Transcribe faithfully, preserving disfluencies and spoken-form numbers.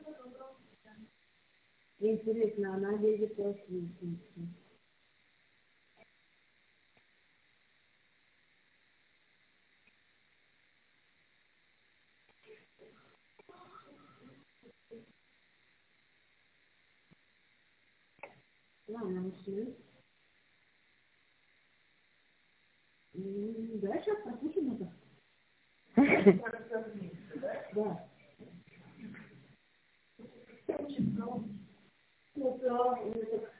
Интересно, она едет после. Ладно, нашли. Да, сейчас послушаем это. Да. Ну, да,